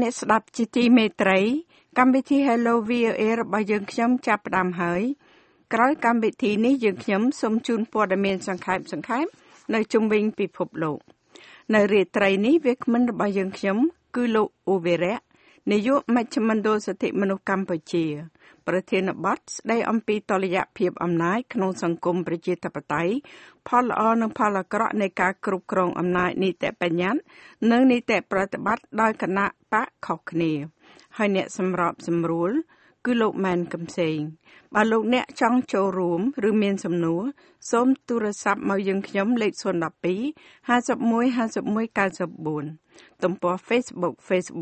អ្នកស្ដាប់ជាទីមេត្រីកម្មវិធី Hello VOA របស់យើងខ្ញុំចាប់ផ្ដើមហើយក្រោយកម្មវិធីនេះយើងខ្ញុំសូមជូនព័ត៌មានសង្ខេបនៅជុំវិញពិភពលោកនៅរាត្រីនេះវាគ្មិនរបស់យើងខ្ញុំគឺលោកអូវេរៈនាយកមជ្ឈមណ្ឌលសិទ្ធិមនុស្សកម្ពុជាប្រធានបទស្ដីអំពីតុល្យភាពអំណាចក្នុងសង្គមប្រជាធិបតេយ្យផលល្អនិងផលអាក្រក់នៃការគ្រប់គ្រងអំណាចនីតិបញ្ញត្តិនិងនីតិប្រតិបត្តិដោយគណៈបកខុសគ្នាហើយអ្នកសម្របសម្រួលគឺលោកម៉ែនកំសែងបើលោកអ្នកចង់ចូលរួមឬមានសំណួរសូមទូរស័ព្ទមកយើងខ្ញុំលេខ012 51 51 94ទំព័រ Facebook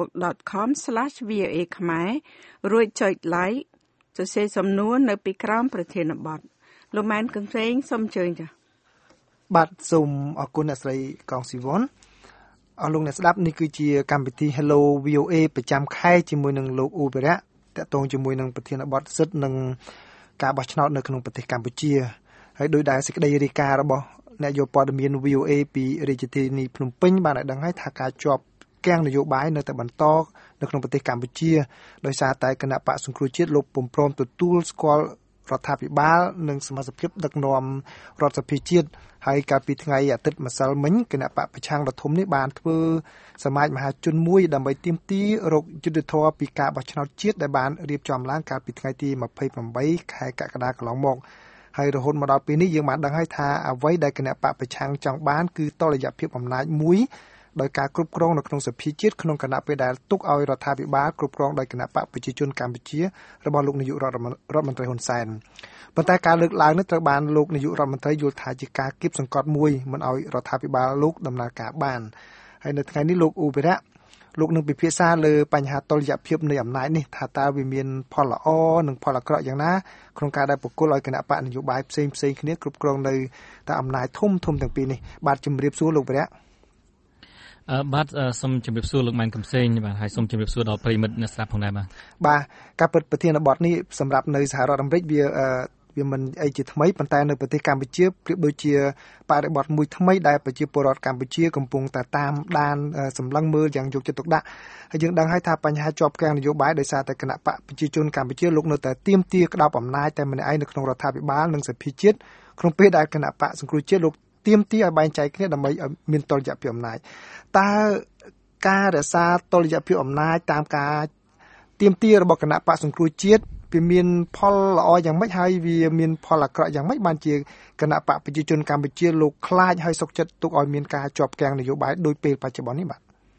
facebook.com/voa ខ្មែររួចចុច like សរសេរសំណួរនៅពីក្រោមប្រធានបទលោកម៉ែនកង្សែងសូមអញ្ជើញចា៎បាទសូមអរគុណអ្នកស្រីកងស៊ីវ៉ុនអរលោកអ្នកស្ដាប់នេះគឺជាកម្មវិធី Hello VOA ប្រចាំខែជាមួយនឹងលោកអូបេរៈតកតងជាមួយនឹងប្រធានបទសិទ្ធិនិងការបោះឆ្នោតនៅក្នុងប្រទេសកម្ពុជាហើយដោយដែលសេចក្តីរាយការណ៍របស់អ្នកយកព័ត៌មាន VOA ពីរាជធានីភ្នំពេញបានឲ្យដឹងហើយថាការជាប់គាំងនយោបាយនៅតែបន្តនៅក្នុងប្រទេសកម្ពុជាដោយសារតែគណៈបកសង្គ្រោះជាតិលោកពុំព្រមទទួលស្គាល់រដ្ឋាភិបាលនិងសមាជិកដឹកនាំរដ្ឋសភាជាតិហើយកាលពីថ្ងៃអាទិត្យម្សិលមិញគណៈបកប្រឆាំងរដ្ឋធំនេះបានធ្វើសមាជមហាជនមួយដើម្បីទាមទាររកយុត្តិធម៌ពីការបោះឆ្នោតជាតិដែលបានរៀបចំឡើងកាលពីថ្ងៃទី28ខែកក្កដាកន្លងមកហើយរហូតមកដល់ពេលនេះយើងបានដឹងហើយថាអ្វីដែលគណៈបកប្រឆាំងចង់បានគឺតុល្យភាពអំណាចមួយដោយការគ្រប់គ្រងនៅក្នុងសភាជាតិក្នុងគណៈពេលដែលទុកឲ្យរដ្ឋាភិបាលគ្រប់គ្រងដោយគណៈបកប្រជាជនកម្ពុជារបស់លោកនាយករដ្ឋមន្ត្រីហ៊ុនសែនប៉ុន្តែការលើកឡើងនេះត្រូវបានលោកនាយករដ្ឋមន្ត្រីយល់ថាជាការគៀបសង្កត់មួយមិនឲ្យរដ្ឋាភិបាលលោកដំណើរការបានហើយនៅថ្ងៃនេះលោកអូបេរៈលោកនឹងពិភាក្សាលើបញ្ហាតុល្យភាពនៃអំណាចនេះថាតើវាមានផលល្អនិងផលអាក្រក់យ៉ាងណាក្នុងការដែលបុគ្គលឲ្យគណៈបកនយោបាយផ្សេងគ្នាគ្រប់គ្រងនៅតែអំណាចធំទាំងពីរនេះបាទជំរាបសួរលោកអូបេរៈបាទសូមជម្រាបសួរលោកម៉ែនកំសែងបាទហើយសូមជម្រាបសួរដល់ប្រិមិត្តអ្នកស្ដាប់ផងដែរបាទការពិតប្រធានបទនេះសម្រាប់នៅសហរដ្ឋអាមេរិកវាមិនអីជាថ្មីប៉ុន្តែនៅប្រទេសកម្ពុជាប្រៀបដូចជាបរិបទមួយថ្មីដែលប្រជាពលរដ្ឋកម្ពុជាកំពុងតែតាមដានសម្លឹងមើលយ៉ាងយកចិត្តទុកដាក់ហើយយើងដឹងហើយថាបញ្ហាជាប់គាំងនយោបាយដោយសារតែគណៈបកប្រជាជនកម្ពុជាលោកនៅតែទាមទារក្តោបអំណាចតែម្នាក់ឯងនៅក្នុងរដ្ឋាភិបាលនិងសភាជាតិក្នុងពេលដែលគណៈបកសង្គ្រោះជាតិលោកទាមទារឲ្យបែងចែកគ្នាដើម្បីឲ្យមានតុល្យភាពអំណាចតើការរក្សាតុល្យភាពអំណាចតាមការទាមទាររបស់គណៈបកសង្គ្រោះជាតិវាមានផលល្អយ៉ាងម៉េចហើយវាមានផលអាក្រក់យ៉ាងម៉េចបានជាគណៈបកប្រជាជនកម្ពុជាលោកខ្លាចឲ្យសុខចិត្តទុកឲ្យមានការជាប់គាំងនយោបាយដោយពេលបច្ចុប្បន្ននេះ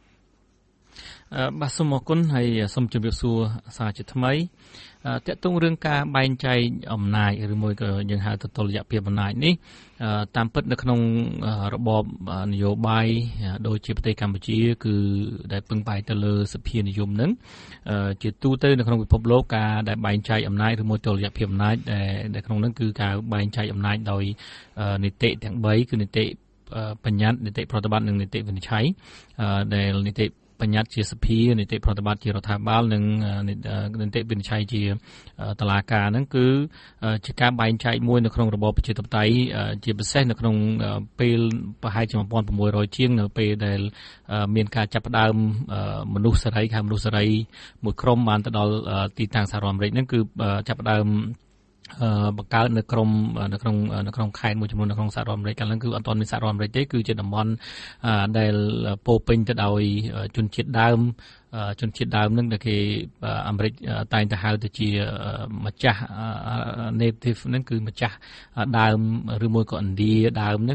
បាទសូមអរគុណហើយសូមជម្រាបសួរសារជាថ្មីតកតងរឿងការបែងចែកអំណាចឬមួយក៏យើងហៅទៅតុល្យភាពអំណាចនេះតាមពិតនៅក្នុងរបបនយោបាយដូចជាប្រទេសកម្ពុជាគឺដែលពឹងផ្អែកទៅលើសភានិយមនឹងជាទូទៅនៅក្នុងពិភពលោកការដែលបែងចែកអំណាចឬមួយតុល្យភាពអំណាចដែលក្នុងនោះគឺការបែងចែកអំណាចដោយនីតិទាំង3គឺនីតិបញ្ញត្តិនីតិប្រតិបត្តិនិងនីតិវិនិច្ឆ័យដែលនីតិបញ្ញត្តិជាសភានីតិប្រតិបត្តិជារដ្ឋាភិបាលនិងនីតិវិនិច្ឆ័យជាតុលាការហ្នឹងគឺជាការបែងចែកមួយនៅក្នុងរបបប្រជាធិបតេយ្យជាពិសេសនៅក្នុងពេលប្រហែលជា1600ជាងនៅពេលដែលមានការចាប់ផ្ដើមមនុស្សសេរីមួយក្រុមបានទៅដល់ទីតាំងសហរដ្ឋអាមេរិកហ្នឹងគឺចាប់ផ្ដើមបង្កើតនៅក្នុងខេត្តមួយចំនួននៅក្នុងសហរដ្ឋអាមេរិកកាលហ្នឹងគឺអត់ទាន់មានសហរដ្ឋអាមេរិកទេគឺជាតំបន់ដែលពោពេញទៅដោយជនជាតិដើមនឹងដែលគេអាមេរិកតែងទៅហៅទៅជាម្ចាស់ native ហ្នឹងគឺម្ចាស់ដើមឬមួយក៏ឥណ្ឌាដើមហ្នឹង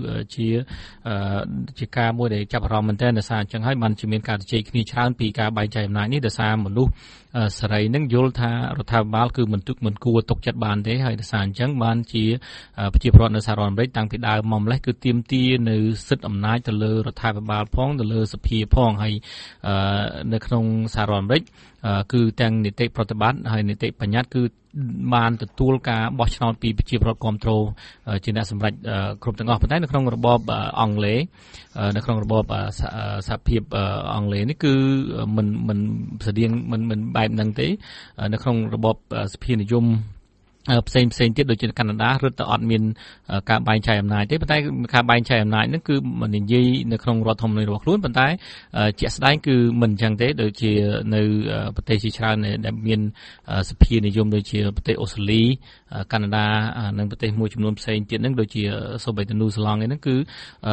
គឺជាការមួយដែលចាប់អារម្មណ៍មែនទែនដោយសារអញ្ចឹងហើយបានជាមានការជជែកគ្នាច្រើនពីការបែងចែកអំណាចនេះដោយសារមនុស្សសេរីនឹងយល់ថារដ្ឋាភិបាលគឺមិនគួរទុកចិត្តបានទេហើយដោយសារអញ្ចឹងបានជាប្រជាពលរដ្ឋនៅសហរដ្ឋអាមេរិកតាំងពីដើមមកម្លេះគឺទាមទារនៅសិទ្ធិអំណាចទៅលើរដ្ឋាភិបាលផងទៅលើសភាផងហើយនៅក្នុងសហរដ្ឋអាមេរិកគឺទាំងនីតិប្រតិបត្តិហើយនីតិបញ្ញត្តិគឺបានទទួលការបោះឆ្នោតពីប្រជាពលរដ្ឋគ្រប់គ្រងជាអ្នកសម្រេចគ្រប់ទាំងអស់ប៉ុន្តែនៅក្នុងរបបអង់គ្លេសនៅក្នុងរបបសហភាពអង់គ្លេសនេះគឺមិនស្តៀងមិនបែបហ្នឹងទេនៅក្នុងរបបសភានិយមផ្សេងទៀតដូចជាកាណាដារត់ទៅអត់មានការបែងចែកអំណាចទេប៉ុន្តែការបែងចែកអំណាចហ្នឹងគឺមិននិយាយនៅក្នុងរដ្ឋធម្មនុញ្ញរបស់ខ្លួនប៉ុន្តែជាក់ស្ដែងគឺមិនអញ្ចឹងទេដូចជានៅប្រទេសជាច្រើនដែលមានសភានិយមដូចជាប្រទេសអូស្ត្រាលីកាណាដានិងប្រទេសមួយចំនួនផ្សេងទៀតហ្នឹងដូចជាសូម្បីតែនូហ្សេឡង់ហ្នឹងគឺ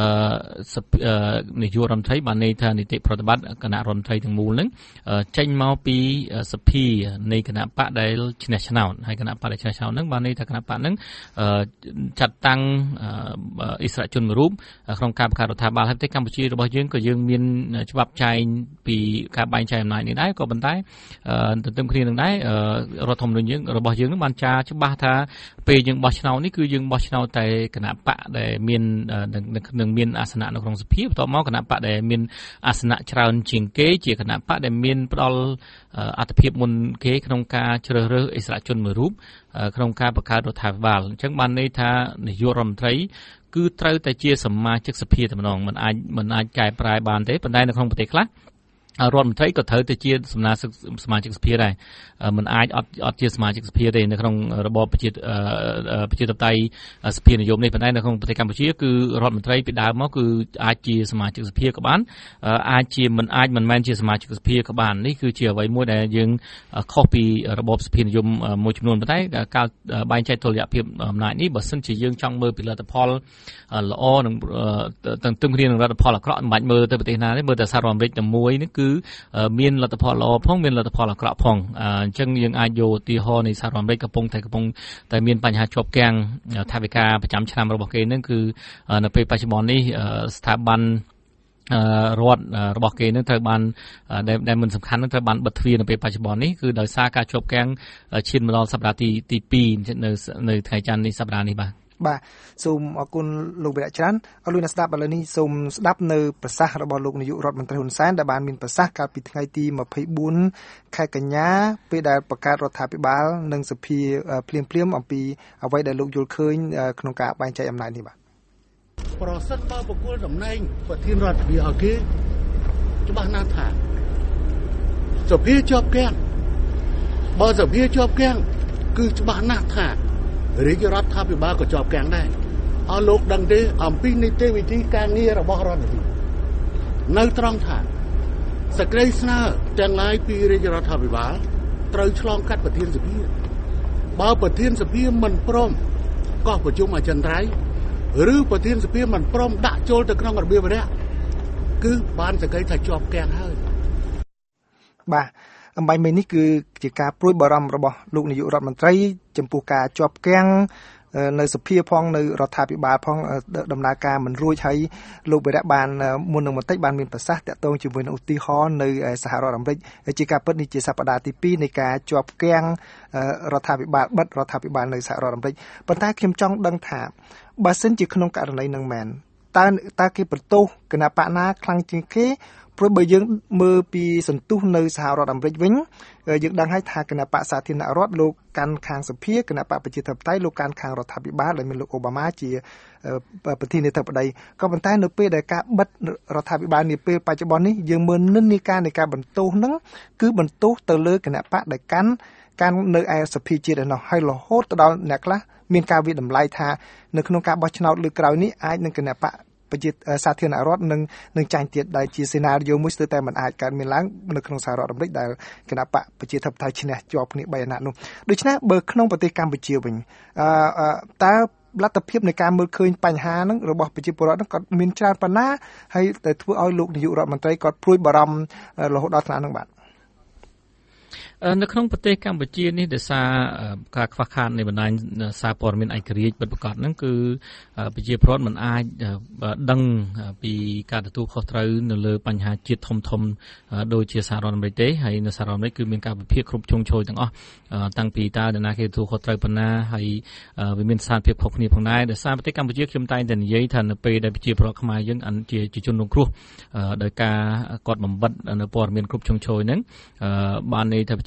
នាយករដ្ឋមន្ត្រីបានន័យថានីតិប្រតិបត្តិគណៈរដ្ឋមន្ត្រីទាំងមូលហ្នឹងចេញមកពីសភានៃគណៈបកដែលឈ្នះឆ្នោតហើយគណៈបកដែលឈ្នះឆ្នោតហ្នឹងបានន័យថាគណៈបកហ្នឹងចាត់តាំងអិសរាជជនមួយរូបក្នុងការបង្កើតរដ្ឋាភិបាលហើយប្រទេសកម្ពុជារបស់យើងក៏យើងមានច្បាប់ចែងពីការបែងចែកអំណាចនេះដែរក៏ប៉ុន្តែទន្ទឹមគ្នានឹងដែររដ្ឋធម្មនុញ្ញយើងរបស់យើងនឹងបានចារច្បាស់ថាពេលយើងបោះឆ្នោតនេះគឺយើងបោះឆ្នោតតែគណៈបកដែលមាននឹងមានអាសនៈនៅក្នុងសភាបន្ទាប់មកគណៈបកដែលមានអាសនៈច្រើនជាងគេជាគណៈបកដែលមានផ្ដល់អត្ថភាពមុនគេក្នុងការជ្រើសរើសអិសរាជជនមួយរូបក្នុងការបង្កើតរដ្ឋាភិបាលអញ្ចឹងបានន័យថានាយករដ្ឋមន្ត្រីគឺត្រូវតែជាសមាជិកសភាតែម្ដងមិនអាចកែប្រែបានទេប៉ុន្តែនៅក្នុងប្រទេសខ្លះរដ្ឋមន្ត្រីក៏ត្រូវទៅជាសមាជិកសភាដែរមិនអាចអត់ជាសមាជិកសភាទេនៅក្នុងរបបប្រជាធិបតេយ្យសភានិយមនេះប៉ុន្តែនៅក្នុងប្រទេសកម្ពុជាគឺរដ្ឋមន្ត្រីពីដើមមកគឺអាចជាសមាជិកសភាក៏បានមិនមែនជាសមាជិកសភាក៏បាននេះគឺជាអ្វីមួយដែលយើងខុសពីរបបសភានិយមមួយចំនួនប៉ុន្តែការបែងចែកតុល្យភាពអំណាចនេះបើសិនជាយើងចង់មើលពីលទ្ធផលល្អនិងទាំងគ្នានឹងលទ្ធផលអាក្រក់មិនបាច់មើលទៅប្រទេសណាទេមើលតែសហរដ្ឋអាមេរិកតែមួយនេះគឺមានលទ្ធផលល្អផងមានលទ្ធផលអាក្រក់ផងអញ្ចឹងយើងអាចយកឧទាហរណ៍នៃសហរដ្ឋអាមេរិកកំពុងតែមានបញ្ហាជាប់គាំងថវិកាប្រចាំឆ្នាំរបស់គេនឹងគឺនៅពេលបច្ចុប្បន្ននេះស្ថាប័នរដ្ឋរបស់គេនឹងត្រូវបានដែលមិនសំខាន់នឹងត្រូវបានបិទទ្វារនៅពេលបច្ចុប្បន្ននេះគឺដោយសារការជាប់គាំងឈានមកដល់សប្តាហ៍ទី2នៅថ្ងៃច័ន្ទនេះសប្តាហ៍នេះបាទសូមអរគុណលោកវិរៈច្រើនអរលោកអ្នកស្ដាប់ឥឡូវនេះសូមស្ដាប់នៅប្រសាសន៍របស់លោកនាយករដ្ឋមន្ត្រីហ៊ុនសែនដែលបានមានប្រសាសន៍កាលពីថ្ងៃទី24ខែកញ្ញាពេលដែលបង្កើតរដ្ឋាភិបាលនិងសភាភ្លាមអំពីអ្វីដែលលោកយល់ឃើញក្នុងការបែងចែកអំណាចនេះបាទប្រសិនបើបុគ្គលតំណែងប្រធានរដ្ឋាភិបាលគេច្បាស់ណាស់ថាសភាជាប់គាំងបើសភាជាប់គាំងគឺច្បាស់ណាស់ថារាជរដ្ឋាភិបាលក៏ជាប់គាំងដែរអស់លោកដឹងទេអំពីនីតិវិធីការងាររបស់រដ្ឋាភិបាលនៅត្រង់ថាសេចក្តីស្នើទាំងឡាយពីរាជរដ្ឋាភិបាលត្រូវឆ្លងកាត់ប្រធានសភាបើប្រធានសភាមិនព្រមកោះប្រជុំអចិន្ត្រៃយ៍ឬប្រធានសភាមិនព្រមដាក់ចូលទៅក្នុងរបៀបវរៈគឺបានសេចក្តីថាជាប់គាំងហើយបាទអំបញ្ញមិញនេះគឺជាការព្រួយបារម្ភរបស់លោកនាយករដ្ឋមន្ត្រីចំពោះការជាប់គាំងនៅសភាផងនៅរដ្ឋាភិបាលផងដំណើរការមិនរួចហើយលោកវិរៈបានមុននឹងបន្តិចបានមានប្រសាសន៍តាក់ទងជាមួយនឹងឧទាហរណ៍នៅសហរដ្ឋអាមេរិកជាការពិតនេះជាសប្តាហ៍ទី2នៃការជាប់គាំងរដ្ឋាភិបាលបិទរដ្ឋាភិបាលនៅសហរដ្ឋអាមេរិកប៉ុន្តែខ្ញុំចង់ដឹងថាបើសិនជាក្នុងករណីនឹងមែនតើគេបន្ទោសគណៈបកណាខ្លាំងជាងគេព្រោះបើយើងមើលពីសន្ទុះនៅសហរដ្ឋអាមេរិកវិញយើងដឹងហើយថាគណៈបកសាធារណរដ្ឋលោកកាន់ខាងសភាគណៈបកប្រជាធិបតេយ្យលោកកាន់ខាងរដ្ឋាភិបាលដែលមានលោកអូបាម៉ាជាប្រធានាធិបតីក៏ប៉ុន្តែនៅពេលដែលការបិទរដ្ឋាភិបាលនាពេលបច្ចុប្បន្ននេះយើងមើលនិន្នាការនៃការបន្ទោសហ្នឹងគឺបន្ទោសទៅលើគណៈបកដែលកាន់នៅឯសភាជាតិឯណោះហើយរហូតទៅដល់អ្នកខ្លះមានការវិតម្លៃថានៅក្នុងការបោះឆ្នោតលើកក្រោយនេះអាចនឹងគណៈបកប្រជាសាធារណរដ្ឋនឹងចាញ់ទៀតដែលជាសេណារីយ៉ូមួយស្ទើរតែមិនអាចកើតមានឡើងនៅក្នុងសហរដ្ឋអាមេរិកដែលគណៈបកប្រជាធិបតេយ្យឈ្នះជាប់គ្នា3អាណត្តិនោះដូច្នេះបើក្នុងប្រទេសកម្ពុជាវិញតើលទ្ធភាពនៃការមើលឃើញបញ្ហាហ្នឹងរបស់ប្រជាពលរដ្ឋហ្នឹងក៏មានច្រើនប៉ុណ្ណាហើយតែធ្វើឲ្យលោកនាយករដ្ឋមន្ត្រីគាត់ព្រួយបារម្ភរហូតដល់ថ្នាក់ហ្នឹងបាទនៅក្នុងប្រទេសកម្ពុជានេះដោយសារការខ្វះខាតនៃបណ្ដាញសារព័ត៌មានឯករាជ្យពិតប្រាកដហ្នឹងគឺប្រជាពលរដ្ឋមិនអាចដឹងពីការទទួលខុសត្រូវនៅលើបញ្ហាជាតិធំដូចជាសហរដ្ឋអាមេរិកទេហើយនៅសហរដ្ឋអាមេរិកគឺមានការវិភាគគ្រប់ជ្រុងជ្រោយទាំងអស់តាំងពីតើណាគេទទួលខុសត្រូវប៉ុណ្ណាហើយវាមានស្ថានភាពខុសគ្នាផងដែរដោយសារប្រទេសកម្ពុជាខ្ញុំតែងតែនិយាយថានៅពេលដែលប្រជាពលរដ្ឋខ្មែរយើងជាជនរងគ្រោះដោយការគាត់បំបិទនៅព័ត៌មានគ្រប់ជ្រុងជ្រោយហ្នឹងបានន័យថាប្រជា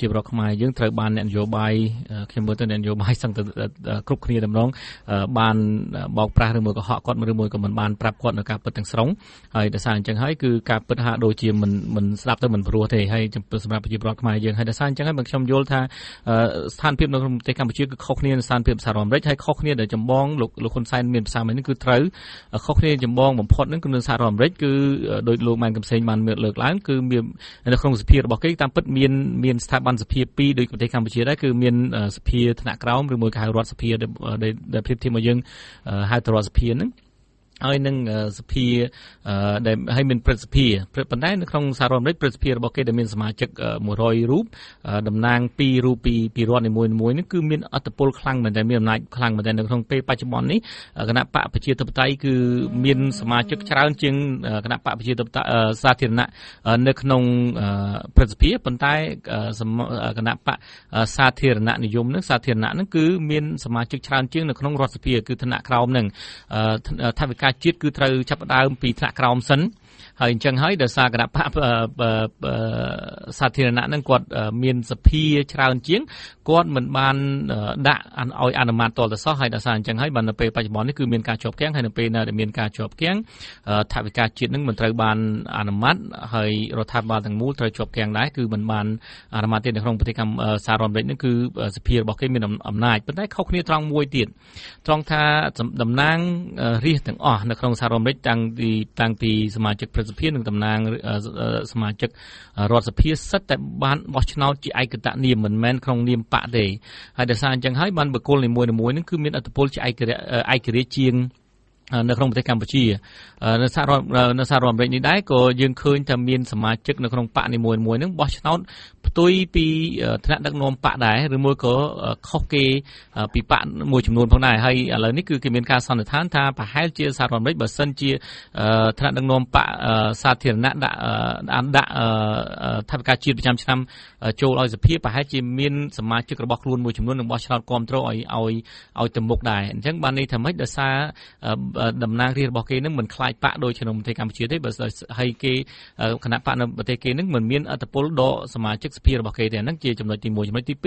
បរដ្ឋខ្មែរយើងត្រូវបានអ្នកនយោបាយខ្ញុំមើលទៅអ្នកនយោបាយសឹងតែគ្រប់គ្នាតម្រងបានបោកប្រាស់ឬមួយក៏ហក់គាត់ឬមួយក៏មិនបានប្រាប់គាត់នៅការពិតទាំងស្រុងហើយដោយសារអញ្ចឹងហើយគឺការពិតហាក់ដូចជាមិនស្ដាប់ទៅមិនព្រោះទេហើយសម្រាប់ប្រជាពលរដ្ឋខ្មែរយើងហើយដោយសារអញ្ចឹងហើយបើខ្ញុំយល់ថាស្ថានភាពនៅក្នុងប្រទេសកម្ពុជាគឺខុសគ្នានឹងស្ថានភាពសហរដ្ឋអាមេរិកហើយខុសគ្នាដែលចម្បងលោកហ៊ុនសែនមានប្រសាសន៍នេះគឺត្រូវខុសគ្នាចម្បងបំផុតនឹងគឺនៅសហរដ្ឋអាមេរិកគឺដោយលោកម៉ែនកំសែងបានលើកឡើងគឺមាននៅក្នុងសភារបស់គេតាមពិតមានស្ថាប័នសភា2ដូចប្រទេសកម្ពុជាដែរគឺមានសភាថ្នាក់ក្រោមឬមួយក៏ហៅរដ្ឋសភាដែលប្រៀបធៀបមកយើងហៅទៅរដ្ឋសភាហ្នឹងហើយនឹងសភាដែលឲ្យមានព្រឹទ្ធសភាប៉ុន្តែនៅក្នុងសហរដ្ឋអាមេរិកព្រឹទ្ធសភារបស់គេដែលមានសមាជិក100រូបតំណាង2រូបពីរដ្ឋនីមួយៗនេះគឺមានអធិបុលខ្លាំងមែនតើមានអំណាចខ្លាំងមែនតើនៅក្នុងពេលបច្ចុប្បន្ននេះគណៈបកប្រជាធិបតេយ្យគឺមានសមាជិកច្រើនជាងគណៈបកប្រជាធិបតេយ្យសាធារណៈនៅក្នុងព្រឹទ្ធសភាប៉ុន្តែគណៈបកសាធារណនិយមនឹងសាធារណៈនឹងគឺមានសមាជិកច្រើនជាងនៅក្នុងរដ្ឋសភាគឺថ្នាក់ក្រោមនឹងថាវិការជាតិគឺត្រូវចាប់ផ្ដើមពីថ្នាក់ក្រោមសិនហើយអញ្ចឹងហើយដោយសារគណៈបកសាធារណៈហ្នឹងគាត់មានសភាច្រើនជាងគាត់មិនបានដាក់ឲ្យអនុម័តតទៅសោះហើយដោយសារអញ្ចឹងហើយបាននៅពេលបច្ចុប្បន្ននេះគឺមានការជាប់គាំងហើយនៅពេលដែលមានការជាប់គាំងថាវិការជាតិហ្នឹងមិនត្រូវបានអនុម័តហើយរដ្ឋាភិបាលទាំងមូលត្រូវជាប់គាំងដែរគឺមិនបានអនុម័តទេនៅក្នុងប្រទេសសហរដ្ឋអាមេរិកហ្នឹងគឺសភារបស់គេមានអំណាចប៉ុន្តែខុសគ្នាត្រង់មួយទៀតត្រង់ថាតំណាងរាស្ត្រទាំងអស់នៅក្នុងសហរដ្ឋអាមេរិកតាំងពីសមាជិកសភានិងតំណាងសមាជិករដ្ឋសភាសិតតែបានបោះឆ្នោតជាឯកតនាមមិនមែនក្នុងនាមបកទេហើយដោយសារអញ្ចឹងហើយបានបុគ្គលនីមួយៗនឹងគឺមានឥទ្ធិពលជាឯករាជ្យជាងនៅក្នុងប្រទេសកម្ពុជានៅសហរដ្ឋអាមេរិកនេះដែរក៏យើងឃើញថាមានសមាជិកនៅក្នុងបកនីមួយៗនឹងបោះឆ្នោតផ្ទុយពីថ្នាក់ដឹកនាំបកដែរឬមួយក៏ខុសគេពីបកមួយចំនួនផងដែរហើយឥឡូវនេះគឺគេមានការសន្និដ្ឋានថាប្រហែលជាសហរដ្ឋអាមេរិកបើសិនជាថ្នាក់ដឹកនាំបកសាធារណៈដាក់ថវិកាជាតិប្រចាំឆ្នាំចូលឲ្យសភាប្រហែលជាមានសមាជិករបស់ខ្លួនមួយចំនួននឹងបោះឆ្នោតគ្រប់គ្រងឲ្យទៅមុខដែរអញ្ចឹងបានន័យថាម៉េចដោយសារតំណាងរាស្ត្ររបស់គេនឹងមិនខ្លាចបកដូចក្នុងប្រទេសកម្ពុជាទេបើហើយគេគណៈបកនៅប្រទេសគេនឹងមិនមានអធិបុលដល់សមាជិកសភារបស់គេទេហ្នឹងជាចំណុចទី1ចំណុចទី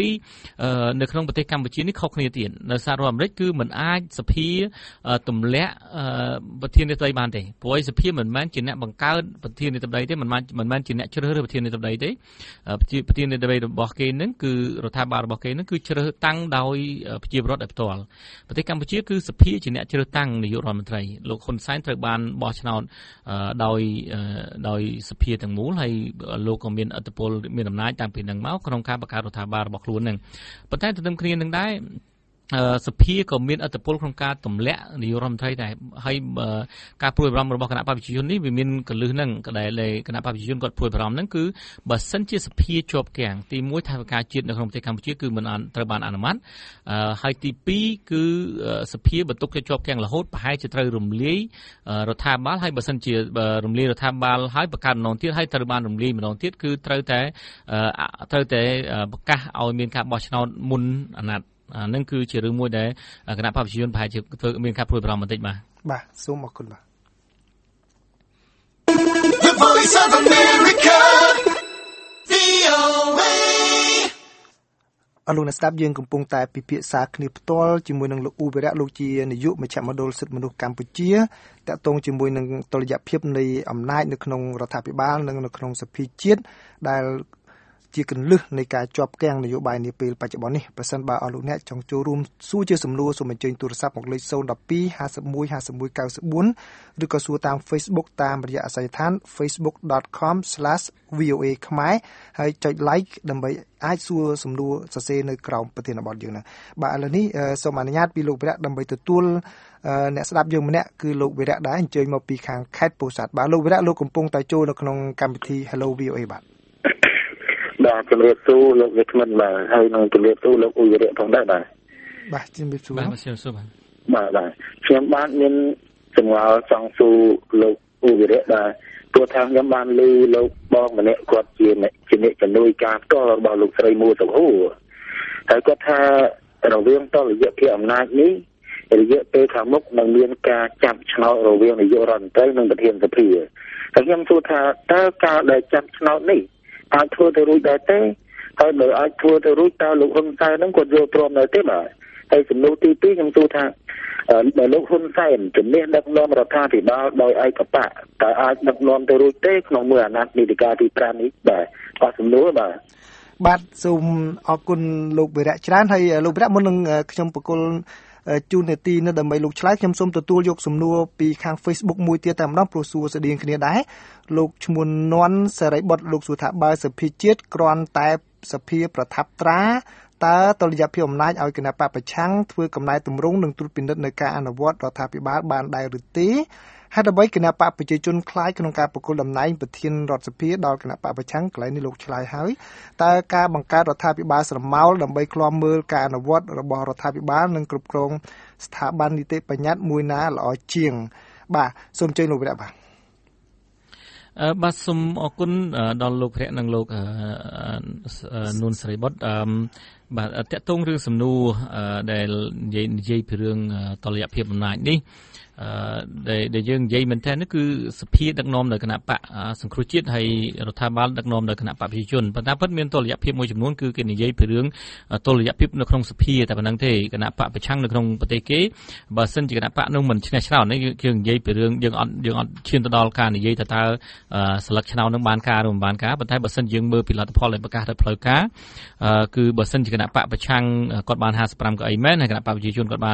2នៅក្នុងប្រទេសកម្ពុជានេះខុសគ្នាទៀតនៅសហរដ្ឋអាមេរិកគឺមិនអាចសភាទម្លាក់ប្រធានាធិបតីបានទេព្រោះឯសភាមិនមែនជាអ្នកបង្កើតប្រធានាធិបតីទេមិនមែនជាអ្នកជ្រើសរើសប្រធានាធិបតីទេប្រធានាធិបតីរបស់គេនឹងគឺរដ្ឋាភិបាលរបស់គេនឹងគឺជ្រើសតាំងដោយប្រជាពលរដ្ឋដោយផ្ទាល់ប្រទេសកម្ពុជាគឺសភាជាអ្នកជ្រើសតាំងនាយករដ្ឋមន្ត្រីលោកហ៊ុនសែនត្រូវបានបោះឆ្នោតដោយសភាទាំងមូលហើយលោកក៏មានឥទ្ធិពលមានអំណាចតាំងពីនឹងមកក្នុងការបង្កើតរដ្ឋាភិបាលរបស់ខ្លួននឹងប៉ុន្តែទន្ទឹមគ្នានឹងដែរសភាក៏មានឥទ្ធិពលក្នុងការទម្លាក់នាយករដ្ឋមន្ត្រីដែរហើយការព្រួយបារម្ភរបស់គណៈបព្វជិជននេះវាមានកលឹះហ្នឹងដែលគណៈបព្វជិជនគាត់ព្រួយបារម្ភហ្នឹងគឺបើសិនជាសភាជាប់គាំងទី1ថាវិការជាតិនៅក្នុងប្រទេសកម្ពុជាគឺមិនត្រូវបានអនុម័តហើយទី2គឺសភាបន្ទុកជាប់គាំងរហូតប្រហែលជាត្រូវរំលាយរដ្ឋាភិបាលហើយបើសិនជារំលាយរដ្ឋាភិបាលហើយបង្កើតម្ដងទៀតហើយត្រូវបានរំលាយម្ដងទៀតគឺត្រូវតែប្រកាសឲ្យមានការបោះឆ្នោតមុនអាណត្តិនឹងគឺជារឿងមួយដែលគណៈបព្វជិជនប្រហែលជាធ្វើមានការព្រួយបារម្ភបន្តិចបាទសូមអរគុណបាទអរលោកអ្នកស្ដាប់យើងកំពុងតែពិភាក្សាគ្នាផ្ទាល់ជាមួយនឹងលោកអ៊ូវីរៈលោកជានាយកមជ្ឈមណ្ឌលសិទ្ធិមនុស្សកម្ពុជាតាក់ទងជាមួយនឹងតុល្យភាពនៃអំណាចនៅក្នុងរដ្ឋាភិបាលនិងនៅក្នុងសភាជាតិដែលជាកលឹះនៃការជាប់គាំងនយោបាយនាពេលបច្ចុប្បន្ននេះប្រសិនបើអស់លោកអ្នកចង់ចូលរួមសួរជាសំណួរសូមអញ្ជើញទូរស័ព្ទមកលេខ012 51 51 94 ឬក៏សួរតាម Facebook តាមរយៈអាសយដ្ឋាន facebook.com/voa ខ្មែរហើយចុច like ដើម្បីអាចសួរសំណួរសរសេរនៅក្រោមប្រធានបទយើងហ្នឹងបាទឥឡូវនេះសូមអនុញ្ញាតពីលោកវិរៈដើម្បីទទួលអ្នកស្ដាប់យើងម្នាក់គឺលោកវិរៈដែរអញ្ជើញមកពីខាងខេត្តពោធិ៍សាត់បាទលោកវិរៈលោកកំពុងតែចូលនៅក្នុងកម្មវិធី Hello VOA បាទបាទជំរាបសួរលោកវិក្កាមបាទហើយនឹងជំរាបសួរលោកអ៊ុយរៈផងដែរបាទជំរាបសួរបាទជំរាបសួរបាទខ្ញុំបានមានចម្ងល់ចង់សួរលោកអ៊ុយរៈដែរព្រោះថាខ្ញុំបានឮលោកបងម្នាក់គាត់ជាអ្នកជំនួយការផ្ទាល់របស់លោកស្រីមួសុខួរហើយគាត់ថារវាងតលយៈភាពអំណាចនេះរយៈពេលខាងមុខនឹងមានការចាប់ឆ្នោតរវាងនាយករដ្ឋមន្ត្រីនិងប្រធានសភាហើយខ្ញុំសួរថាតើការដែលចាប់ឆ្នោតនេះអាចធ្វើទៅរួចដែរទេហើយនៅអាចធ្វើទៅរួចតើលោកហ៊ុនសែនហ្នឹងគាត់យល់ព្រមនៅទេបាទហើយសំណួរទី2ខ្ញុំសួរថាបើលោកហ៊ុនសែនជំនះដឹកនាំរដ្ឋាភិបាលដោយឯកបៈតើអាចដឹកនាំទៅរួចទេក្នុងមួយអាណត្តិនីតិកាលទី5នេះបាទអស់សំណួរបាទសូមអរគុណលោកវិរៈច្រើនហើយលោកវិរៈមុននឹងខ្ញុំបកគលជូននេតិនៅដើម្បីលោកឆ្លើយខ្ញុំសូមទទួលយកសំណួរពីខាង Facebook មួយទៀតតែម្ដងព្រោះសួរស្តីងគ្នាដែរលោកឈ្មោះនន់សេរីបុត្រលោកសួរថាបើសភាជាតិគ្រាន់តែសភាប្រថាប់ត្រាតើតុល្យភាពអំណាចឲ្យគណៈបកប្រឆាំងធ្វើកំណែទម្រង់និងត្រួតពិនិត្យនៅការអនុវត្តរដ្ឋាភិបាលបានដែរឬទេហេតុអ្វីគណៈបកប្រជាជនខ្លាចក្នុងការប្រគល់តំណែងប្រធានរដ្ឋសភាដល់គណៈបកប្រឆាំងកន្លែងនេះលោកឆ្លើយហើយតើការបង្កើតរដ្ឋាភិបាលស្រមោលដើម្បីឃ្លាំមើលការអនុវត្តរបស់រដ្ឋាភិបាលនិងគ្រប់គ្រងស្ថាប័ននីតិបញ្ញត្តិមួយណាល្អជាងបាទសូមអញ្ជើញលោកវិរៈបាទសូមអរគុណដល់លោកភ័ក្រនិងលោកនួនសេរីបុត្របាទតកតងរឿងសំណួរដែលនិយាយពីរឿងតុល្យភាពអំណាចនេះដែលយើងនិយាយមែនតើគឺសភាដឹកនាំដោយគណៈបកសង្គ្រោះជាតិហើយរដ្ឋាភិបាលដឹកនាំដោយគណៈបកប្រជាជនប៉ុន្តែពិតមានតុល្យភាពមួយចំនួនគឺគេនិយាយពីរឿងតុល្យភាពនៅក្នុងសភាតែប៉ុណ្្នឹងទេគណៈបកប្រឆាំងនៅក្នុងប្រទេសគេបើសិនជាគណៈបកនោះមិនឈ្នះឆ្នោតនេះយើងនិយាយពីរឿងយើងអត់ឈានទៅដល់ការនិយាយតើស្លឹកឆ្នោតនឹងបានការឬមិនបានការប៉ុន្តែបើសិនយើងមើលពីលទ្ធផលដែលប្រកាសដោយផ្លូវការគឺបើសិនជាគណៈបកប្រឆាំងគាត់បាន55កៅអីមែនហើយគណៈបកប្រជាជនគាត់បាន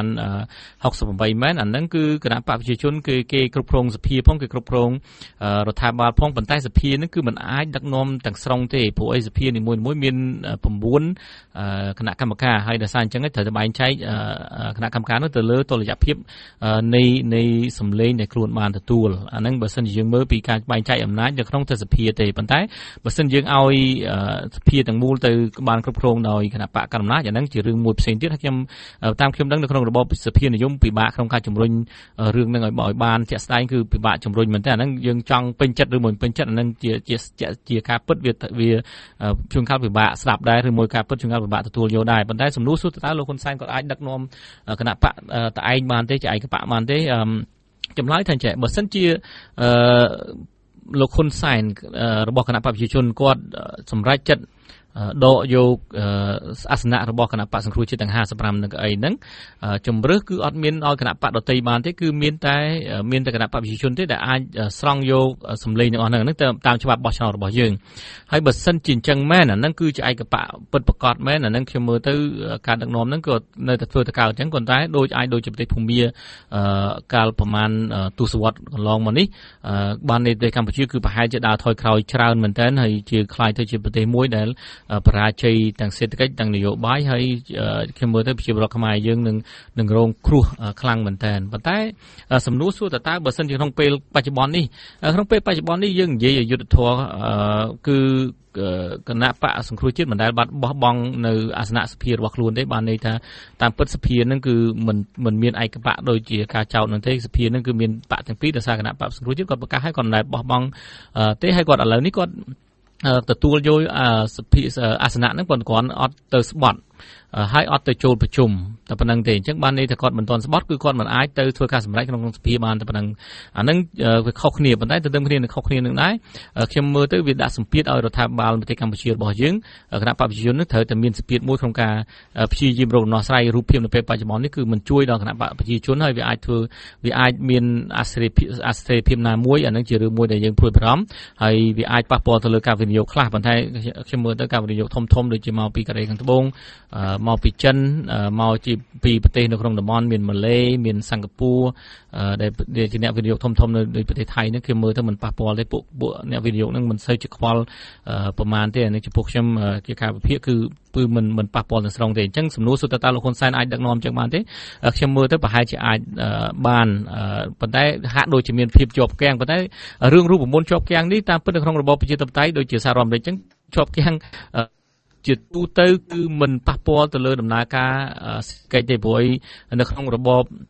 68មែនអាហ្នឹងគឺគណៈបកប្រជាជនគេគ្រប់គ្រងសភាផងគេគ្រប់គ្រងរដ្ឋាភិបាលផងប៉ុន្តែសភានឹងគឺมันអាចដឹកនាំទាំងស្រុងទេព្រោះអីសភានីមួយៗមាន9គណៈកម្មការហើយដោយសារអញ្ចឹងត្រូវតែបែងចែកគណៈកម្មការនោះទៅលើតុល្យភាពនៃសម្លេងដែលខ្លួនបានទទួលអាហ្នឹងបើសិនជាយើងមើលពីការបែងចែកអំណាចនៅក្នុងទស្សនវិជ្ជាទេប៉ុន្តែបើសិនយើងឲ្យសភាទាំងមូលទៅបានគ្រប់គ្រងដោយគណៈបកកណ្ដាលអំណាចអាហ្នឹងជារឿងមួយផ្សេងទៀតហើយខ្ញុំតាមខ្ញុំដឹងនៅក្នុងរបបសភានិយមពិបាកក្នុងការជំរុញរឿងនឹងឲ្យបានជាក់ស្ដែងគឺពិបាកជំរុញមែនតើអាហ្នឹងយើងចង់ពេញចិត្តឬមិនពេញចិត្តអាហ្នឹងជាការពិតវាជួនកាលពិបាកស្ដាប់ដែរឬមួយការពិតជួនកាលពិបាកទទួលយកដែរប៉ុន្តែសំណួរសួរតើលោកហ៊ុនសែនគាត់អាចដឹកនាំគណៈបកតឯងបានទេជាឯកបកបានទេចម្លើយថាចេះបើសិនជាលោកហ៊ុនសែនរបស់គណៈបកប្រជាជនគាត់សម្រេចចិត្តដកយកអាសនៈរបស់គណៈបកសង្គ្រោះជាតិទាំង55នឹងអីហ្នឹងជំរឿសគឺអត់មានឲ្យគណៈបកដតីបានទេគឺមានតែគណៈបកប្រជាជនទេដែលអាចស្រង់យកសម្លេងទាំងអស់ហ្នឹងតាមច្បាប់បោះឆ្នោតរបស់យើងហើយបើសិនជាអញ្ចឹងមែនអាហ្នឹងគឺជាឯកបកពិតប្រាកដមែនអាហ្នឹងខ្ញុំមើលទៅការដឹកនាំហ្នឹងក៏នៅតែធ្វើទៅកើតអញ្ចឹងប៉ុន្តែដូចជាប្រទេសភូមាកាលប្រហែលទសវត្សរ៍កន្លងមកនេះបាននៃប្រទេសកម្ពុជាគឺប្រហែលជាដើរថយក្រោយច្រើនមែនទែនហើយជាខ្លាយទៅជាប្រទេសមួយដែលបរាជ័យទាំងសេដ្ឋកិច្ចទាំងនយោបាយហើយខ្ញុំមើលទៅប្រជាពលរដ្ឋខ្មែរយើងនឹងរងគ្រោះខ្លាំងមែនទែនប៉ុន្តែសំណួរសួរតើបើសិនជាក្នុងពេលបច្ចុប្បន្ននេះយើងនិយាយយុទ្ធធម៌គឺគណៈបកសង្គ្រោះជាតិមិនដែលបាត់បោះបង់នៅអាសនៈសភារបស់ខ្លួនទេបានន័យថាតាមពិតសភានឹងគឺមិនមានឯកបកដូចជាការចោទនឹងទេសភានឹងគឺមានបកទាំងពីរដោយសារគណៈបកសង្គ្រោះជាតិគាត់ប្រកាសឲ្យគាត់មិនដែលបោះបង់ទេហើយគាត់ឥឡូវនេះគាត់ទទួលយកអាសនៈហ្នឹងគាត់គ្រាន់អត់ទៅស្បត់ហើយអត់ទៅចូលប្រជុំតែប៉ុណ្្នឹងទេអញ្ចឹងបានន័យថាគាត់មិនទាន់ស្បត់គឺគាត់មិនអាចទៅធ្វើការសម្រេចក្នុងសភាបានតែប៉ុណ្្នឹងអាហ្នឹងវាខុសគ្នាប៉ុន្តែទន្ទឹមគ្នានឹងខុសគ្នានឹងដែរខ្ញុំមើលទៅវាដាក់សម្ពាធឲ្យរដ្ឋាភិបាលប្រទេសកម្ពុជារបស់យើងគណៈបព្វជិជននឹងត្រូវតែមានសម្ពាធមួយក្នុងការព្យាយាមរកដំណោះស្រាយរូបភាពនៅពេលបច្ចុប្បន្ននេះគឺមិនជួយដល់គណៈបព្វជិជនហើយវាអាចមានអាស្រ័យភាពណាមួយអាហ្នឹងជារឿងមួយដែលយើងព្រួយបារម្ភហើយវាអាចប៉ះពាល់ទៅលើការវិនិយោគខ្លះប៉ុន្តែខ្ញុំមើលទៅការវិនិយោគធំដូចជាមកពីកូរ៉េខាងត្បូងមកពីចិនមកពីប្រទេសនៅក្នុងតំបន់មានម៉ាឡេមានសិង្ហបុរីដែលជាអ្នកវិនិយោគធំនៅប្រទេសថៃហ្នឹងខ្ញុំមើលទៅមិនប៉ះពាល់ទេពួកអ្នកវិនិយោគហ្នឹងមិនសូវជាខ្វល់ប្រមាណទេអានេះចំពោះខ្ញុំជាការវិភាគគឺមិនប៉ះពាល់ទាំងស្រុងទេអញ្ចឹងសំណួរសួរតើលោកហ៊ុនសែនអាចដឹកនាំចឹងបានទេខ្ញុំមើលទៅប្រហែលជាអាចបានប៉ុន្តែហាក់ដូចជាមានភាពជាប់គាំងប៉ុន្តែរឿងរូបមន្តជាប់គាំងនេះតាមពិតនៅក្នុងរបបប្រជាធិបតេយ្យដូចជាសហរដ្ឋអាមេរិកចឹងជាប់គាំងជាទូទៅគឺមិនប៉ះពាល់ទៅលើដំណើរការសេដ្ឋកិច្ចទេព្រោះនៅក្នុងរបប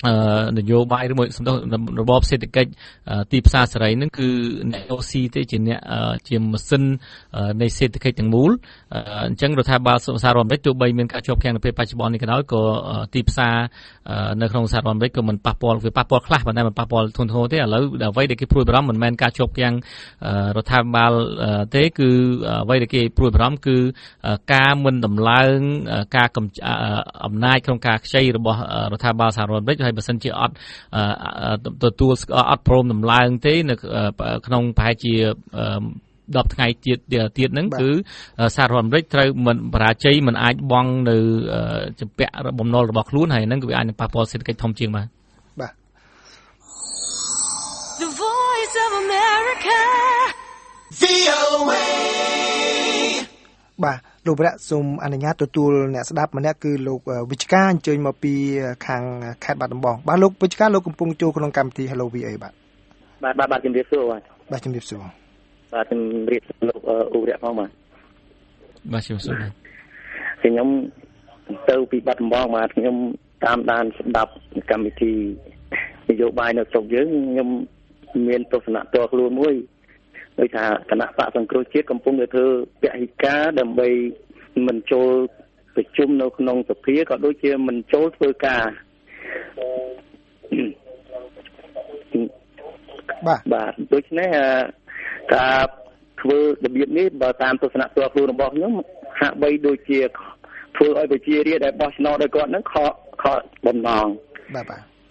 នយោបាយឬមួយរបបសេដ្ឋកិច្ចទីផ្សារសេរីហ្នឹងគឺអ្នកអូស៊ីទេជាអ្នកជាម៉ាស៊ីននៃសេដ្ឋកិច្ចទាំងមូលអញ្ចឹងរដ្ឋាភិបាលសហរដ្ឋអាមេរិកទោះបីមានការជាប់គាំងនៅពេលបច្ចុប្បន្ននេះក៏ដោយក៏ទីផ្សារនៅក្នុងសហរដ្ឋអាមេរិកក៏មិនប៉ះពាល់វាប៉ះពាល់ខ្លះប៉ុន្តែមិនប៉ះពាល់ធ្ងន់ធ្ងរទេឥឡូវអ្វីដែលគេព្រួយបារម្ភមិនមែនការជាប់គាំងរដ្ឋាភិបាលទេគឺអ្វីដែលគេព្រួយបារម្ភគឺការមិនដំឡើងការអំណាចក្នុងការខ្ចីរបស់រដ្ឋាភិបាលសហរដ្ឋអាមេរិកហើយបើសិនជាអត់ទទួលអត់ព្រមដំឡើងទេនៅក្នុងប្រហែលជា10ថ្ងៃទៀតហ្នឹងគឺសហរដ្ឋអាមេរិកត្រូវមិនបរាជ័យមិនអាចបង់នៅចម្ពាក់បំណុលរបស់ខ្លួនហើយហ្នឹងគឺវាអាចនឹងប៉ះពាល់សេដ្ឋកិច្ចធំជាងបាទបាទ The Voice of America VOA បាទលោកប្រាក់សូមអនុញ្ញាតទទួលអ្នកស្ដាប់ម្នាក់គឺលោកវិជ្ជការអញ្ជើញមកពីខាងខេត្តបាត់ដំបងបាទលោកវិជ្ជការលោកកំពុងចូលក្នុងកម្មវិធី Hello VA បាទជំរាបសួរបាទជំរាបសួរបាទជំរាបលោកអ៊ូរ៉ាផងបាទជំរាបសួរខ្ញុំទៅពីបាត់ដំបងបាទខ្ញុំតាមដានស្ដាប់កម្មវិធីនយោបាយនៅស្រុកយើងខ្ញុំមានទស្សនៈផ្ទាល់ខ្លួនមួយដោយថាគណៈបកសង្គ្រោះជាតិកំពុងតែធ្វើពហិការដើម្បីមិនចូលប្រជុំនៅក្នុងសភាក៏ដូចជាមិនចូលធ្វើការបាទដូច្នេះការធ្វើរបៀបនេះបើតាមទស្សនៈផ្ទាល់ខ្លួនរបស់ខ្ញុំហាក់បីដូចជាធ្វើឲ្យប្រជារាស្ត្រដែលបោះឆ្នោតឲ្យគាត់នឹងខកបំណងបាទ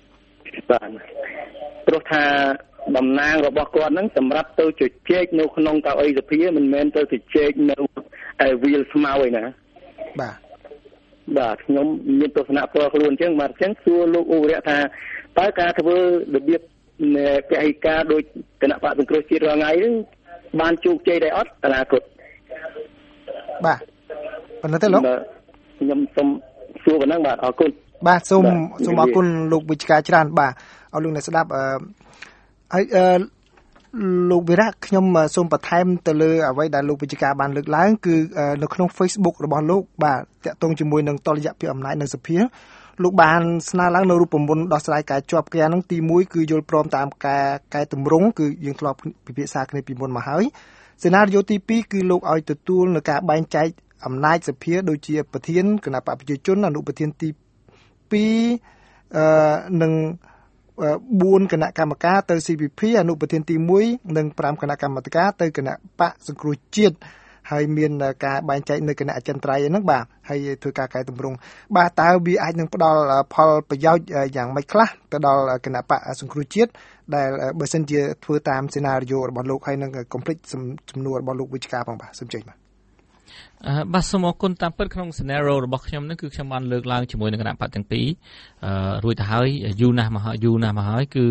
ព្រោះថាតំណាងរបស់គាត់នឹងសម្រាប់ទៅជជែកនៅក្នុងកៅអីសភាមិនមែនទៅជជែកនៅវាលស្មៅឯណាបាទខ្ញុំមានទស្សនៈផ្ទាល់ខ្លួនអញ្ចឹងបាទអញ្ចឹងសួរលោកអ៊ូរ៉ាថាតើការធ្វើរបៀបពហិការដោយគណៈបកសង្គ្រោះជាតិរាល់ថ្ងៃនេះបានជោគជ័យដែរអត់អនាគតបាទប៉ុន្តែលោកខ្ញុំសូមសួរប៉ុណ្ណឹងបាទអរគុណបាទសូមអរគុណលោកវិជ្ជការច្រើនបាទអរលោកអ្នកស្ដាប់ហើយលោកវិរៈខ្ញុំសូមបន្ថែមទៅលើអ្វីដែលលោកវិជ្ជការបានលើកឡើងគឺនៅក្នុង Facebook របស់លោកបាទតាក់ទងជាមួយនឹងតុល្យភាពអំណាចនៅសភាលោកបានស្នើឡើងនៅរូបមន្តដោះស្រាយការជាប់គាំងនឹងទី1គឺយល់ព្រមតាមការកែតម្រង់គឺយើងធ្លាប់ពិភាក្សាគ្នាពីមុនមកហើយសេណារីយ៉ូទី2គឺលោកឲ្យទទួលនៅការបែងចែកអំណាចសភាដូចជាប្រធានគណៈបកប្រជាជនអនុប្រធានទី2និង4គណៈកម្មការទៅ CPP អនុប្រធានទី1និង5គណៈកម្មាធិការទៅគណៈបកសង្គ្រោះជាតិហើយមានការបែងចែកនៅគណៈអចិន្ត្រៃយ៍ហ្នឹងបាទហើយធ្វើការកែតម្រង់បាទតើវាអាចនឹងផ្ដល់ផលប្រយោជន៍យ៉ាងម៉េចខ្លះទៅដល់គណៈបកសង្គ្រោះជាតិដែលបើសិនជាធ្វើតាមសេណារីយ៉ូរបស់លោកហើយនឹង complete ចំនួនរបស់លោកវិជ្ជការផងបាទសូមចេញបាទបាទសូមអរគុណតាមពិតក្នុង scenario របស់ខ្ញុំនេះគឺខ្ញុំបានលើកឡើងជាមួយនឹងគណៈបកទាំងពីររួចទៅហើយយូរណាស់មកហើយគឺ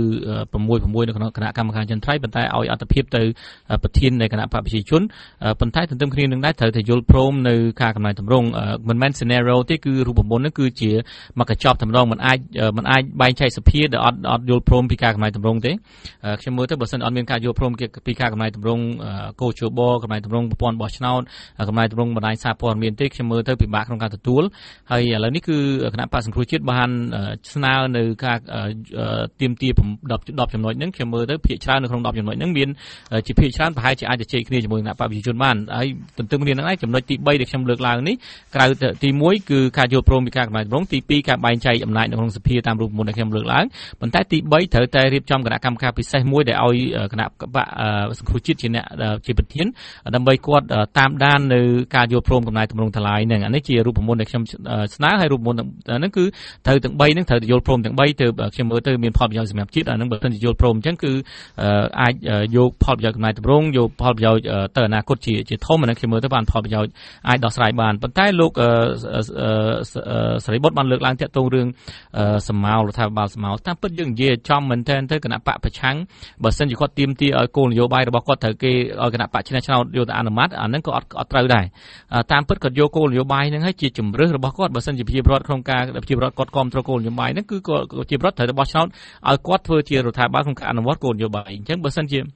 6នៅក្នុងគណៈកម្មការចន្ទ្រៃប៉ុន្តែឲ្យអត្ថភាពទៅប្រធាននៃគណៈបកប្រជាជនប៉ុន្តែទន្ទឹមគ្នានឹងដែរត្រូវតែយល់ព្រមនៅការកំណែតម្រង់មិនមែន scenario ទេគឺរូបមន្តនេះគឺជាមកកញ្ចប់តែម្ដងមិនអាចបែងចែកសភាដែលអត់យល់ព្រមពីការកំណែតម្រង់ទេខ្ញុំមើលទៅបើសិនអត់មានការយល់ព្រមពីការកំណែតម្រង់កោជបកំណែតម្រង់ប្រព័ន្ធបោះឆ្នោតកំណែតម្រង់បណ្ដាញសារព័ត៌មានទេខ្ញុំមើលទៅពិបាកក្នុងការទទួលហើយឥឡូវនេះគឺគណៈបក្សសង្គ្រោះជាតិបានស្នើនៅការទាមទារ10ចំណុចហ្នឹងខ្ញុំមើលទៅភាគច្រើននៅក្នុង10ចំណុចហ្នឹងមានជាភាគច្រើនប្រហែលជាអាចជជែកគ្នាជាមួយគណៈបកប្រជាជនបានហើយទន្ទឹមគ្នានឹងឯងចំណុចទី3ដែលខ្ញុំលើកឡើងនេះក្រៅទី1គឺការយល់ព្រមពីការកំណែតម្រង់ទី2ការបែងចែកអំណាចនៅក្នុងសភាតាមរូបមន្តដែលខ្ញុំលើកឡើងប៉ុន្តែទី3ត្រូវតែរៀបចំគណៈកម្មការពិសេសមួយដែលឲ្យគណៈបកសង្គ្រោះជាតិជាអ្នកជាប្រធានដើម្បីគាត់តាមដាននៅការយល់ព្រមកំណែតម្រង់ថ្លៃហ្នឹងអានេះជារូបមន្តដែលខ្ញុំស្នើហើយរូបមន្តហ្នឹងគឺត្រូវទាំង3ហ្នឹងត្រូវយល់ព្រមទាំង3ទៅខ្ញុំមើលទៅមានផលប្រយោជន៍សម្រាប់ជាតិអាហ្នឹងបើមិនយល់ព្រមអញ្ចឹងគឺអាចយកផលប្រយោជន៍កំណែតម្រង់យកផលប្រយោជន៍ទៅអនាគតជាធំអាហ្នឹងខ្ញុំមើលទៅបានផលប្រយោជន៍អាចដោះស្រាយបានប៉ុន្តែលោកសេរីបុត្របានលើកឡើងតាក់ទងរឿងសម្មាលរដ្ឋាភិបាលសម្មាលតាមពិតយើងនិយាយចំមែនទែនទៅគណៈបកប្រឆាំងបើសិនជាគាត់ទាមទារឲ្យគោលនយោបាយរបស់គាត់ត្រូវគេឲ្យគណៈបកឆ្នះឆ្នោតយកទៅអនុម័តអាហ្នឹងក៏អត់ត្រូវដែរតាមពិតគាត់យកគោលនយោបាយហ្នឹងឲ្យជាជំរឿសរបស់គាត់បើសិនជាប្រជាពលរដ្ឋក្នុងការប្រជាពលរដ្ឋគាត់គ្រប់គ្រងគោលនយោបាយហ្នឹងគឺប្រជាពលរដ្ឋត្រូវតែបោះឆ្នោតឲ្យគាត់ធ្វើជារដ្ឋាភិបាលក្នុងការអនុវត្តគោលនយោបាយអញ្ចឹងបើសិនជា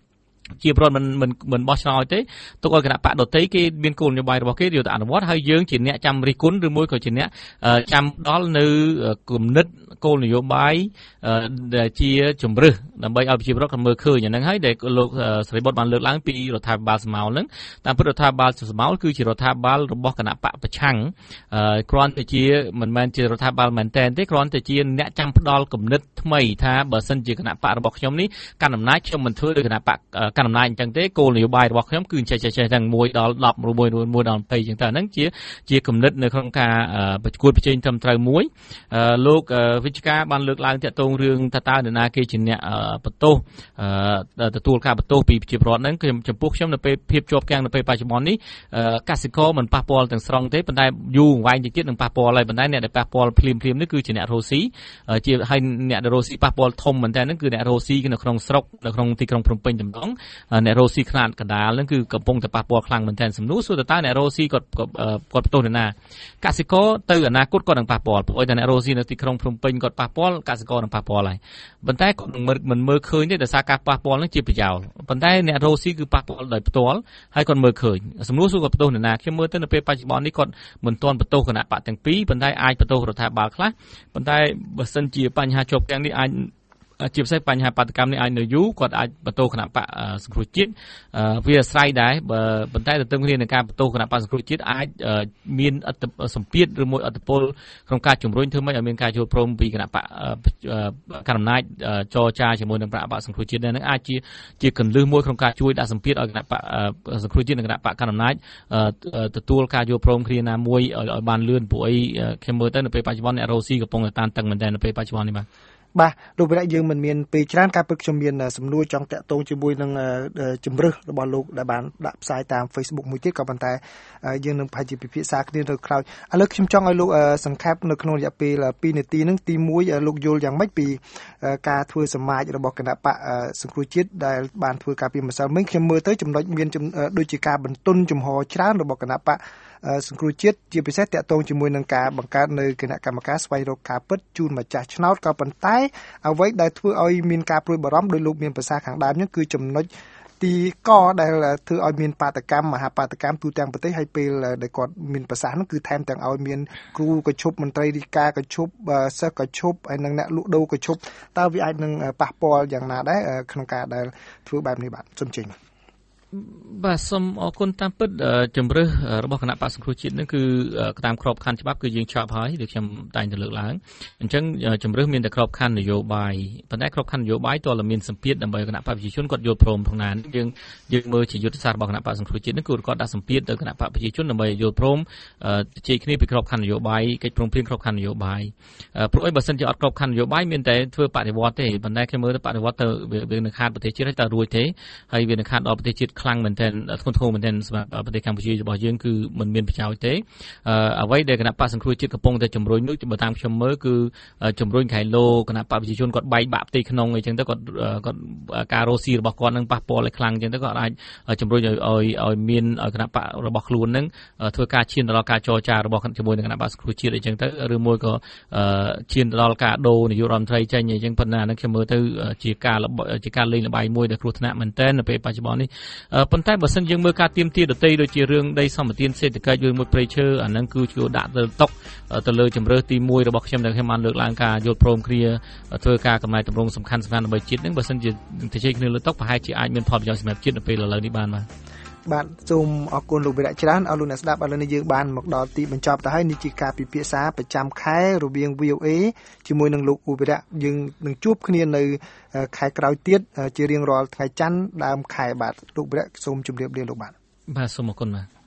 ជាប្រវត្តិមិនបោះឆ្នោតទេទុកឲ្យគណៈបកដទៃគេមានគោលនយោបាយរបស់គេយកទៅអនុវត្តហើយយើងជាអ្នកចាំរិះគន់ឬមួយក៏ជាអ្នកចាំដល់នៅគំនិតគោលនយោបាយដែលជាជំរឹះដើម្បីឲ្យប្រជាពលរដ្ឋមើលឃើញអាហ្នឹងហើយដែលលោកស្រីបុតបានលើកឡើងពីរដ្ឋាភិបាលស្មៅហ្នឹងតាមពិតរដ្ឋាភិបាលស្មៅគឺជារដ្ឋាភិបាលរបស់គណៈបកប្រឆាំងគ្រាន់តែជាមិនមែនជារដ្ឋាភិបាលមែនតែនទេគ្រាន់តែជាអ្នកចាំផ្ដល់គំនិតថ្មីថាបើសិនជាគណៈបករបស់ខ្ញុំនេះកាន់អំណាចខ្ញុំមិនធ្វើដោយគណៈបកកាន់អំណាចអញ្ចឹងទេគោលនយោបាយរបស់ខ្ញុំគឺចេះទាំង1ដល់10 1ដល់20អញ្ចឹងទៅហ្នឹងជាគំនិតនៅក្នុងការប្រកួតប្រជែងត្រឹមត្រូវមួយលោកវិជ្ជការបានលើកឡើងតាក់ទងរឿងថាតើនរណាគេជាអ្នកបន្ទោសទទួលការបន្ទោសពីប្រជាពលរដ្ឋហ្នឹងគឺចំពោះខ្ញុំនៅពេលភាពជាប់គាំងនៅពេលបច្ចុប្បន្ននេះកសិករមិនប៉ះពាល់ទាំងស្រុងទេប៉ុន្តែយូរអង្វែងទៅទៀតនឹងប៉ះពាល់ហើយប៉ុន្តែអ្នកដែលប៉ះពាល់ភ្លាមនេះគឺជាអ្នករ៉ូស៊ីជាហើយអ្នកដែលរ៉ូស៊ីប៉ះពាល់ធំមែនតើហ្នឹងគឺអ្នករ៉ូស៊ីនៅក្នុងស្រុកនៅក្នុងទីក្រុងភ្នំពេញតែម្ដងអ្នករ៉ូស៊ីខ្នាតកណ្ដាលហ្នឹងគឺកំពុងតែប៉ះពាល់ខ្លាំងមែនតើសំណួរសួរតើអ្នករ៉ូស៊ីគាត់បន្ទោសអ្នកណាកសិករទៅអនាគតគាត់នឹងប៉ះពាល់ព្រោះតែអ្នករ៉ូស៊ីនៅទីក្រុងភ្នំពេញគាត់ប៉ះពាល់កសិករនឹងប៉ះពាល់ហើយប៉ុន្តែគាត់មិនមើលឃើញទេដោយសារការប៉ះពាល់ហ្នឹងជាប្រយោលប៉ុន្តែអ្នករ៉ូស៊ីគឺប៉ះពាល់ដោយផ្ទាល់ហើយគាត់មើលឃើញសំណួរសួរគាត់បន្ទោសអ្នកណាខ្ញុំមើលទៅនៅពេលបច្ចុប្បន្ននេះគាត់មិនទាន់បន្ទោសគណៈបកទាំងពីរប៉ុន្តែអាចបន្ទោសរដ្ឋាភិបាលខ្លះប៉ុន្តែបើសិនជាបញ្ហាជាប់ទាំងនេះអាចជាពិសេសបញ្ហាបាតកម្មនេះអាចនៅយូរគាត់អាចបន្ទោសគណៈបកសង្គ្រោះជាតិវាអាស្រ័យដែរប៉ុន្តែទៅគ្នានឹងការបន្ទោសគណៈបកសង្គ្រោះជាតិអាចមានសម្ពាធឬមួយអត្តពលក្នុងការជំរុញធ្វើម៉េចឲ្យមានការយល់ព្រមពីគណៈបកកណ្ដាលអំណាចចរចាជាមួយនឹងបកសង្គ្រោះជាតិនឹងអាចជាកន្លឹះមួយក្នុងការជួយដាក់សម្ពាធឲ្យគណៈបកសង្គ្រោះជាតិនិងគណៈបកកណ្ដាលអំណាចទទួលការយល់ព្រមគ្នាណាមួយឲ្យបានលឿនព្រោះអីខ្ញុំមើលទៅនៅពេលបច្ចុប្បន្នអ្នករ៉ូស៊ីកំពុងតែតានតឹងមែនទែននៅពេលបច្ចុប្បន្ននេះបាទលោកវិរៈយើងមិនមានពេលច្រើនការពិតខ្ញុំមានសំណួរចង់តាក់ទងជាមួយនឹងជំរឹះរបស់លោកដែលបានដាក់ផ្សាយតាម Facebook មួយទៀតក៏ប៉ុន្តែយើងនឹងប្រហែលជាពិភាក្សាគ្នានៅក្រោយឥឡូវខ្ញុំចង់ឲ្យលោកសង្ខេបនៅក្នុងរយៈពេល2នាទីហ្នឹងទី1លោកយល់យ៉ាងម៉េចពីការធ្វើសមាជរបស់គណៈបកសង្គ្រោះជាតិដែលបានធ្វើការពីម្សិលមិញខ្ញុំមើលទៅចំណុចមានដូចជាការបន្ទន់ចំហច្រើនរបស់គណៈបកសង្គ្រោះជាតិជាពិសេសតាក់ទងជាមួយនឹងការបង្កើតនៅគណៈកម្មការស្វែងរកការពិតជូនម្ចាស់ឆ្នោតក៏ប៉ុន្តែអ្វីដែលធ្វើឲ្យមានការព្រួយបារម្ភដោយលោកមានប្រសាសន៍ខាងដើមនេះគឺចំណុចទីកដែលធ្វើឲ្យមានបាតកម្មមហាបាតកម្មទូទាំងប្រទេសហើយពេលដែលគាត់មានប្រសាសន៍នោះគឺថែមទាំងឲ្យមានគ្រូក៏ឈប់មន្ត្រីរាជការក៏ឈប់សិស្សក៏ឈប់ហើយនឹងអ្នកលក់ដូរក៏ឈប់តើវាអាចនឹងប៉ះពាល់យ៉ាងណាដែរក្នុងការដែលធ្វើបែបនេះបាទសូមជើញបាទសូមអរគុណតាមពិតជំរឹះរបស់គណៈបក្សសង្គ្រោះជាតិនឹងគឺតាមក្របខ័ណ្ឌច្បាប់គឺយើងចប់ហើយដូចខ្ញុំតែងតែលើកឡើងអញ្ចឹងជំរឹះមានតែក្របខ័ណ្ឌនយោបាយប៉ុន្តែក្របខ័ណ្ឌនយោបាយតើមានសម្ពាធដើម្បីគណៈបកប្រជាជនគាត់យល់ព្រមផងណាយើងមើលជាយុទ្ធសាស្ត្ររបស់គណៈបក្សសង្គ្រោះជាតិនឹងគឺគាត់ដាក់សម្ពាធទៅគណៈបកប្រជាជនដើម្បីយល់ព្រមជជែកគ្នាពីក្របខ័ណ្ឌនយោបាយកិច្ចព្រមព្រៀងក្របខ័ណ្ឌនយោបាយព្រោះអីបើសិនជាអត់ក្របខ័ណ្ឌនយោបាយមានតែធ្វើបដិវត្តទេប៉ុន្តែគេមើលទៅបដិវត្តទៅវានឹងខាតប្រទេសជាតិហើយតើរួចទេហើយវានឹងខាតដល់ប្រទេសជាតិខ្លាំងមែនទែនធ្ងន់ធ្ងរមែនទែនសម្រាប់ប្រទេសកម្ពុជារបស់យើងគឺមិនមានប្រយោជន៍ទេអ្វីដែលគណៈបក្សសង្គ្រោះជាតិកំពុងតែជំរុញនោះបើតាមខ្ញុំមើលគឺជំរុញខៃឡូគណៈបកប្រជាជនគាត់បែកបាក់ផ្ទៃក្នុងអីចឹងទៅគាត់ការរ៉ូស៊ីរបស់គាត់នឹងប៉ះពាល់ឲ្យខ្លាំងចឹងទៅគាត់អាចជំរុញឲ្យមានគណៈបករបស់ខ្លួននឹងធ្វើការឈានទៅដល់ការចរចារបស់ជាមួយនឹងគណៈបក្សសង្គ្រោះជាតិអីចឹងទៅឬមួយក៏ឈានទៅដល់ការដូរនាយករដ្ឋមន្ត្រីចេញអីចឹងប៉ុន្តែអានឹងខ្ញុំមើលទៅជាការលេងល្បែងមួយដែលគ្រោះថ្នាក់មែនទែននៅពេលបច្ចុប្បន្ននេះប៉ុន្តែបើសិនយើងមើលការទៀមទាដតីដូចជារឿងដីសម្បត្តិសេដ្ឋកិច្ចឬមួយព្រៃឈើអាហ្នឹងគឺជួយដាក់ទៅតុកទៅលើជំរើសទី1របស់ខ្ញុំដែលខ្ញុំបានលើកឡើងការយល់ព្រមគ្នាធ្វើការកំណែតម្រង់សំខាន់ដើម្បីជាតិហ្នឹងបើសិនជាទៅជែកគ្នាលើតុកប្រហែលជាអាចមានផលប្រយោជន៍សម្រាប់ជាតិនៅពេលឥឡូវនេះបានបាទសូមអរគុណលោកវិរៈច្រើនអរលោកអ្នកស្ដាប់ឥឡូវនេះយើងបានមកដល់ទីបញ្ចប់ទៅហើយនេះជាការពិភាក្សាប្រចាំខែរវាង VOA ជាមួយនឹងលោកវិរៈយើងនឹងជួបគ្នានៅខែក្រោយទៀតជារៀងរាល់ថ្ងៃច័ន្ទដើមខែបាទលោកវិរៈសូមជម្រាបលាលោកបាទសូមអរគុណបាទ